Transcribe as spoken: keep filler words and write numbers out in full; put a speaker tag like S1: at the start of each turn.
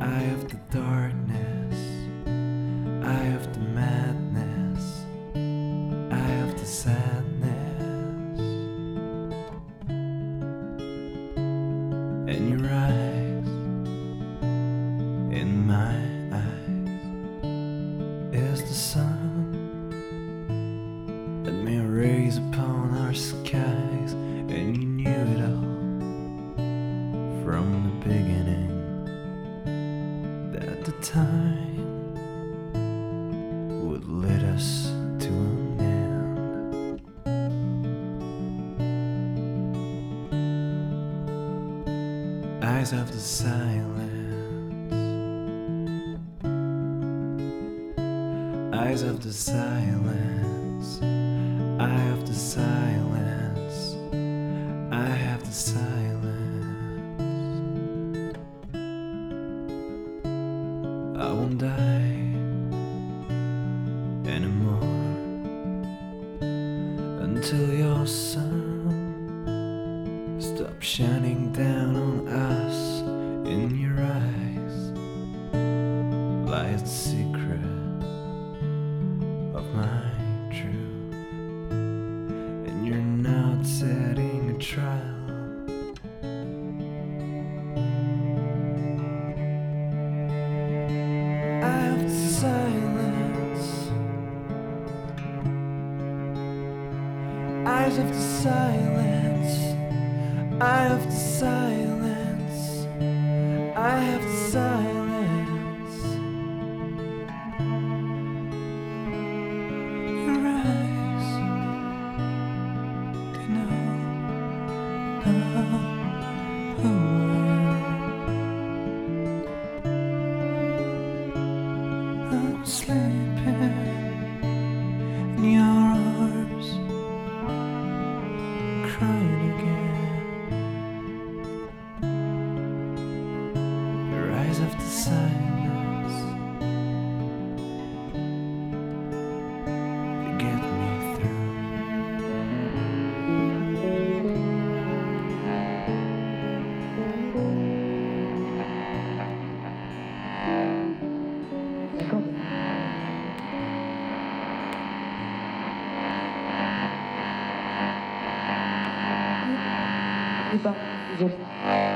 S1: eye of the darkness, eye of the madness, eye of the sadness, and your eyes in my eyes is the sun that may raise upon our skies, and you knew it all from the beginning, that the time would lead us to an end. Eyes of the silence, eyes of the silence, eye of the silence, I have the silence. I won't die anymore until your sun stops shining down on us. In your eyes lies the secret of my truth, and you're not setting a trial. Eye of the silence, eyes of the silence, eye of the silence, I have the silence. Your eyes, they know, know who I am. I'm sleeping in your arms, crying again. Your eyes of the silence, they get me through.
S2: Либо